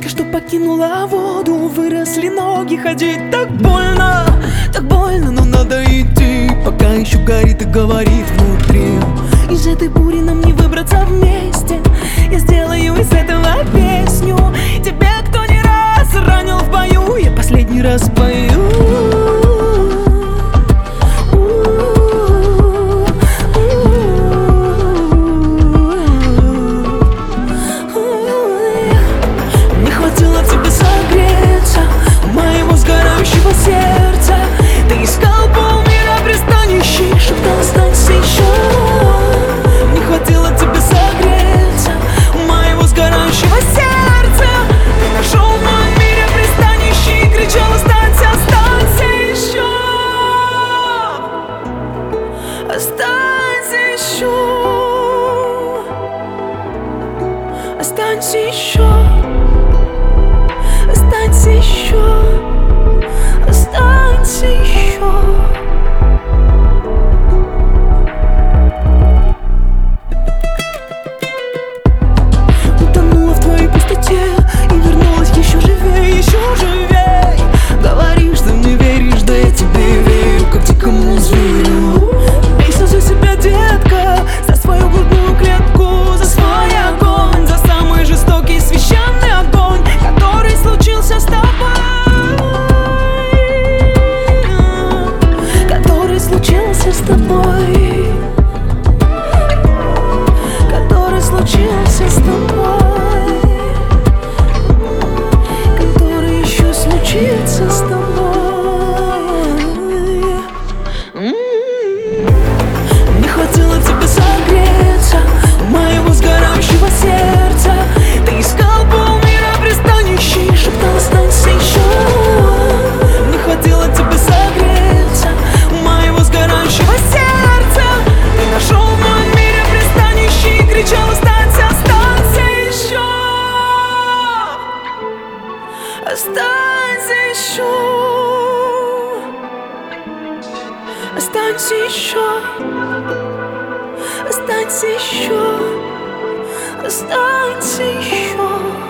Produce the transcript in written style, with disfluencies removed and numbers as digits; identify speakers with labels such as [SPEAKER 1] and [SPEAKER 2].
[SPEAKER 1] только что покинула воду. Выросли ноги, ходить так больно, но надо идти, пока еще горит и говорит внутри. Из этой бури нам не выбраться вместе. Я сделаю из этого песню. Тебе, кто не раз ранил в бою, я последний раз пою. Не хватило тебе согреться моего сгорающего сердца. Ты искал полмира пристанищей, шептал останься еще. Не хватило тебе согреться моего сгорающего сердца. Ты нашел в моем мире пристанище и кричал останься, останься еще. Останься еще. Останься еще. Останься еще. Останься еще. Утонула в твоей пустоте и вернулась еще живее, еще живее. Говоришь, что не веришь, да я тебе верю, как дикому зверю. Бейся за себя, детка, за свою грудную клетку, за свой огонь, за самый жестокий священный огонь, который случился с тобой, который случился с тобой, который случился с тобой, который еще случится с тобой. Не хватило тебе согреться моего сгорающего сердца. Ты искал полмира пристанищей, шептал останься еще. Не хватило тебе согреться моего сгорающего сердца. Ты нашел в моем мире пристанище и кричал останься, останься еще. Останься еще. Останься еще. Останься еще. Останься еще.